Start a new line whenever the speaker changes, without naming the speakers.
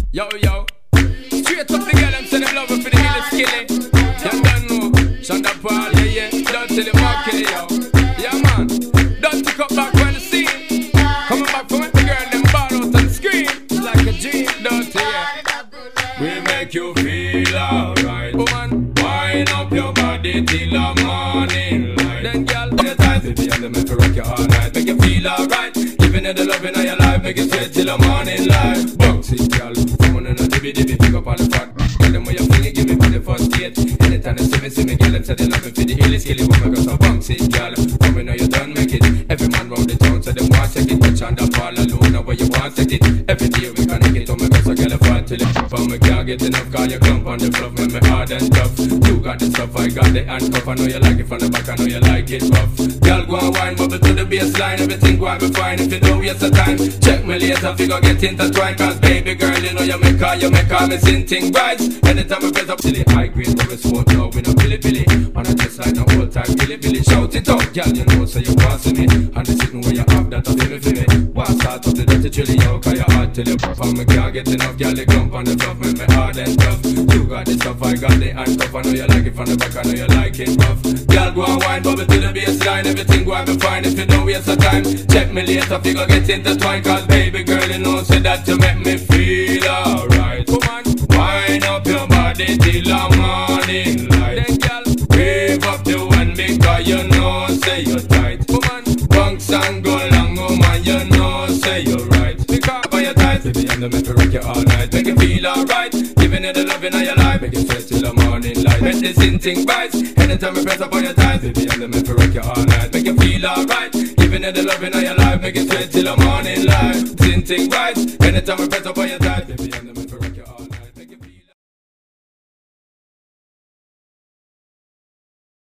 Yo, yo. Straight up the girl, I'm saying them love her for the hill skilly. You don't know. Shonda Paul, yeah, yeah. Don't tell him how kill it, yo. Yeah, man. Don't pick up back when the scene. Coming back from when the girl, them ball out and scream. Like a dream, don't you, yeah. We make you feel alright. Woman, wind up your body till the morning light. Then, girl, your time to be on the to rock you all night. Make you feel alright. Giving you the loving of your life. Make you sweat till the morning light. Boxy, girl. Someone in a dibby, pick up on the front. Tell them where you're feeling, give me for the first date. Anytime they see me, girl, them say they love me for the illy skilly woman. Got some boxy, girl. Come know you done make it. Every man round the town, so them want to take it. Touch on the ball alone, now where you want to take it. Every day we can get on my best, so girl, I fight till it. But me can't get enough, call you clump on the fluff. Make me hard and tough. You got the stuff, I got the handcuff. I know you like it from the back, I know you like it rough. Girl, go and wine, bubble to the baseline. Everything go and be fine if you don't waste the time. Check me later, figure get intertwined. Cause baby girl, you know you make all me sing thing right. Anytime I press up till the high grade, so we smoke now with no billy. And I just like the whole time, billy. Shout it out, girl, you know, so you want to me. And the sitting where you have that, I feel me. One start up the dirty chili, yo, cause you hard till you pop. And me can't get enough, girl, they clump on the fluff. Make me hard and tough. You got the stuff, I got the handcuff. I know you like it from the back, I know you like it rough. Girl, go and wine, bubble to the baseline. Everything go and be fine if you don't waste the time. Check me later, figure get intertwined. Cause baby girl, you know, say that you make me feel alright. Come on, wind up your body till the morning light. Then girl, wave up the one because you know, say you're tight. Come on, bunks and go long, woman, you know, say you're right. Because by your tight, baby, I'm the man to rock you all night. Make you feel alright, giving you the loving of your life. Make you sweat till the morning light. Make this thing bites, anytime I press up on your tight. Baby, I'm the man to rock you all night. Make you feel alright, giving you the loving of your life. Make you sweat till the morning light. Thing bites, anytime I press up on your tight. Baby, I'm the